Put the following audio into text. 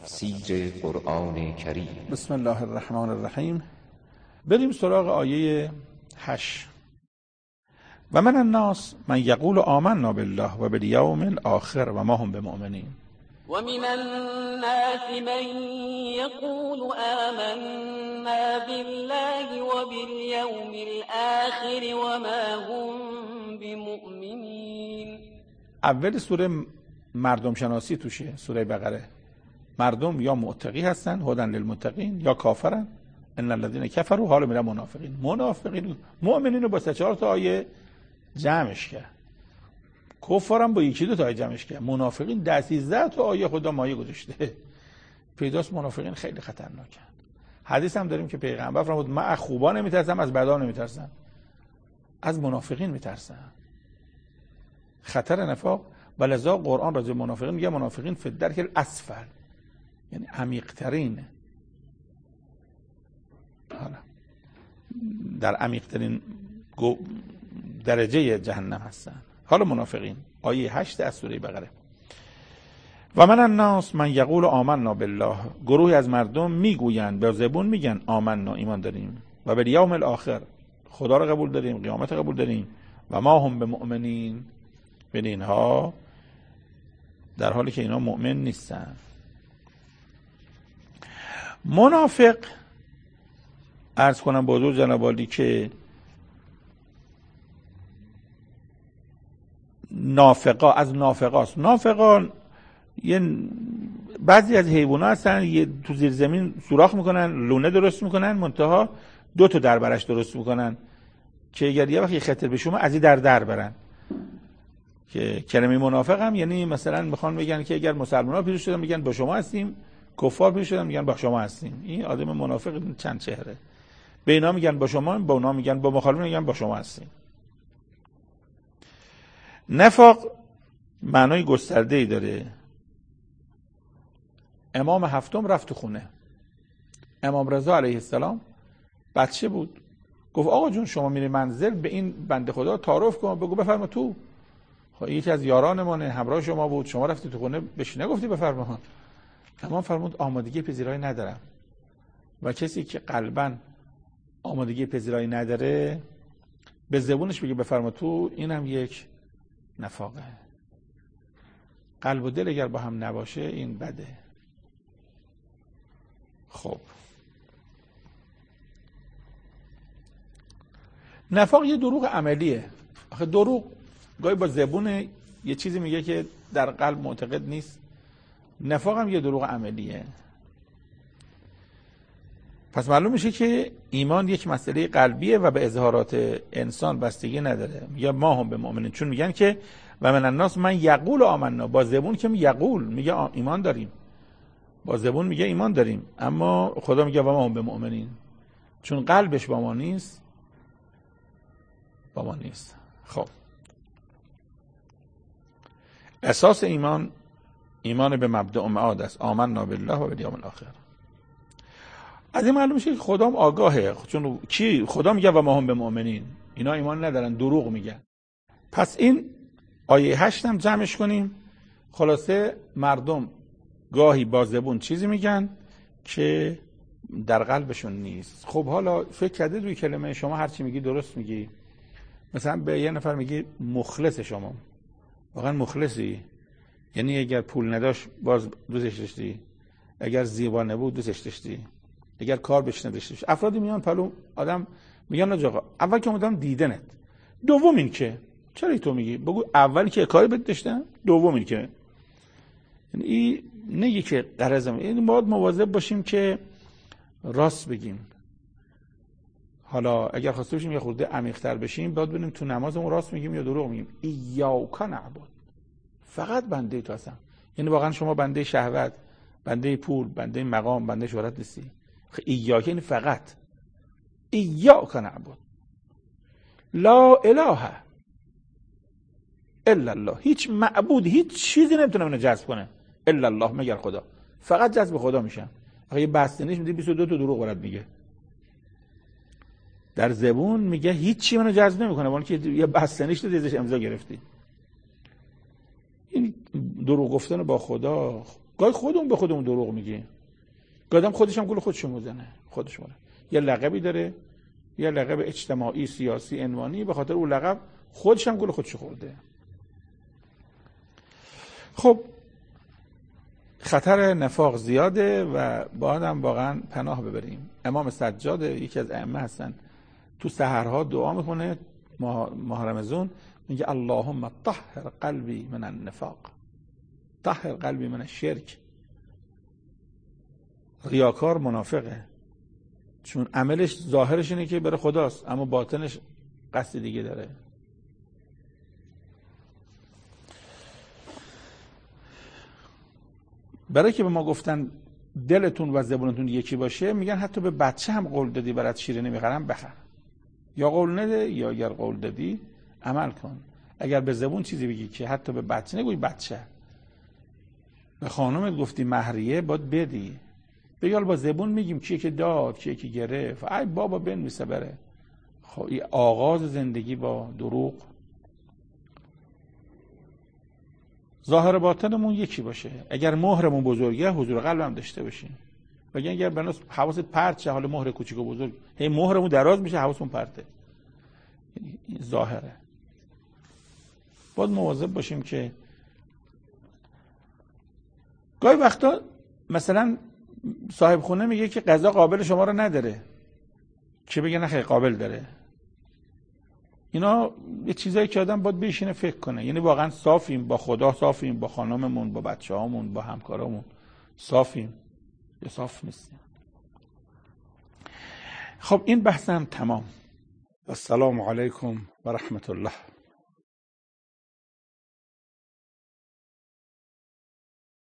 تفسیر قرآن کریم. بسم الله الرحمن الرحیم. بریم سراغ آیه 8. و من الناس من یقول آمنا بالله و بالیوم الاخر و ما هم بمؤمنین. و من الناس من یقول آمنا بالله و بالیوم الاخر و ما هم بمؤمنین. اول سوره مردم شناسی توشه، سوره بقره. مردم یا متقی هستن هدن للمتقین یا کافرن ان الذين كفروا. حالا میرن منافقین مؤمنین رو با 3-4 تا آیه جمعش کرد. کفارم با 1-2 تا آیه جمعش کرد. منافقین 10-13 تا آیه خدا مایه گذاشته. پیداست منافقین خیلی خطرناکن. حدیث هم داریم که پیغمبر فرمود من از خوبا نمیترسم، از بدا نمیترسم، از منافقین میترسم. خطر نفاق. ولذا قرآن راجع به منافقین میگه منافقین فی الدرک الاسفل، یعنی عمیق‌ترین، حالا در عمیق‌ترین درجه جهنم هستن. حالا منافقین آیه 8 از سوره بقره. و من الناس من یقول آمنا بالله، گروهی از مردم میگویند به زبون میگن آمنا ایمان داریم و بالیوم الاخر خدا رو قبول داریم، قیامت قبول داریم و ما هم بمؤمنین، ببین اینها در حالی که اینا مؤمن نیستن. منافق عرض کنم به حضور جناب عالی که نافقا از نافقاست. نافقان یه بعضی از حیوانات هستن یه تو زیر زمین سوراخ میکنن، لونه درست میکنن، منتها 2 تا در برش درست میکنن که اگر یه وقتی خطر بشه از این در برن. که کلمه منافق هم یعنی مثلا میخوان بگن که اگر مسلمان‌ها پیروز شدن میگن با شما هستیم، کفار پیروز شدن میگن با شما هستیم. این آدم منافق چند چهره. به اینا میگن با شما، با اونا میگن، با مخالفین میگن با شما هستیم. نفاق معنای گسترده‌ای داره. امام هفتم رفت تو خونه. امام رضا علیه السلام بچه بود. گفت آقا جون شما میری منزل، به این بنده خدا تعارف کن، بگو بفرما تو. خب یکی از یارانمونه، همراه شما بود، شما رفتی تو خونه بهش نگفتی بفرما. امام فرمود آمادگی پذیرایی ندارم. و کسی که قلباً آمادگی پذیرایی نداره به زبونش بگه بفرما تو، این هم یک نفاقه. قلب و دل اگر با هم نباشه این بده. خب نفاق یه دروغ عملیه. آخه دروغ گاهی با زبون یه چیزی میگه که در قلب معتقد نیست. نفاق هم یه دروغ عملیه. پس معلوم میشه که ایمان یک مسئله قلبیه و به اظهارات انسان بستگی نداره. یا ما هم به مؤمنین، چون میگن که و من الناس من یقول آمنا، با زبون که یقول میگه ایمان داریم، با زبون میگه ایمان داریم، اما خدا میگه و ما هم به مؤمنین، چون قلبش با ما نیست. خب اساس ایمان به مبدأ و معاد است. آمنا بالله و بالیوم الاخر. از این معلوم میشه که خدا آگاهه، چون کی خدا میگه و ما هم به مؤمنین، اینا ایمان ندارن، دروغ میگن. پس این آیه 8 هم جمعش کنیم. خلاصه مردم گاهی با زبون چیزی میگن که در قلبشون نیست. خب حالا فکر کرده روی کلمه شما هر چی میگی درست میگی؟ مثلا به یه نفر میگی مخلص، شما واقعا مخلصی؟ یعنی اگر پول نداشت باز دوستش داشتی، اگر زیبا نبود دوستش داشتی، اگر کار بهش نداشتی. افرادی میان پلو آدم میگن آقا اول که اومدم دیدنت، دوم این که چرا تو میگی؟ بگو اولی که کاری بهت داشتم، دوم این که. یعنی این نگی که غرضم. یعنی باید مواظب باشیم که راست بگیم. حالا اگر خواسته باشیم یه خورده عمیق‌تر بشیم، باید ببینیم تو نمازمون راست میگیم یا دروغ میگیم. ایاک نعبد، فقط بنده تو هستم. یعنی واقعا شما بنده شهوت، بنده پول، بنده مقام، بنده شهرت نیستی. ایاک یعنی فقط. ایاک نعبد لا اله الا الله، هیچ معبود، هیچ چیزی نمیتونه منو جذب کنه الا الله، مگر خدا. فقط جذب خدا میشم. آخه یه بستنیش میده 22 تا دروغ برات میگه. در زبون میگه هیچ چی منو جذب نمیکنه، ولی که یه بستنیش تو ازش امضا گرفتی. این دروغ گفتن با خدا گاهی خودمون به خودمون دروغ میگیم، گاهی آدم خودش هم گول خودشو میزنه. یه لقبی داره، یه لقب اجتماعی، سیاسی، عنوانی، به خاطر اون لقب خودش هم گول خودشو خورده. خب خطر نفاق زیاده و باید هم واقعا پناه ببریم. امام سجاد یکی از ائمه هستن، تو سحرها دعا میکنه ماه رمضان، میگه اللهم طهر قلبی من النفاق، طهر قلبی من الشرک. ریاکار منافقه، چون عملش ظاهرش اینه که بره خداست، اما باطنش قصد دیگه داره. برای که به ما گفتن دلتون و زبونتون یکی باشه، میگن حتی به بچه هم قول دادی برات شیره نمیخرم بخر. یا قول نده، یا اگر قول دادی عمل کن. اگر به زبون چیزی بگی که حتی به بچه نگوی بچه، به خانومت گفتی مهریه، باید بدی. بگال با زبون میگیم کیه که داد، کیه که گرفت، ای بابا بنویسه بره. خب این آغاز زندگی با دروغ. ظاهر باطنمون یکی باشه. اگر مهرمون بزرگه حضور قلبم داشته باشیم. اگر بناس حواست پرت شه، حال مهر کوچیک و بزرگ، هی مهرمون دراز میشه، حواسمون پرته. این ظاهره. باید مواظب باشیم که گاهی وقتا مثلا صاحب خونه میگه که غذا قابل شما رو نداره، که بگه نه خیلی قابل داره. اینا یه چیزایی که آدم باید بشینه فکر کنه. یعنی واقعا صافیم با خدا، صافیم با خانممون، با بچه‌هامون، با همکارامون، صافیم یا صاف نیستیم. خب این بحثم تمام. السلام علیکم و رحمت الله.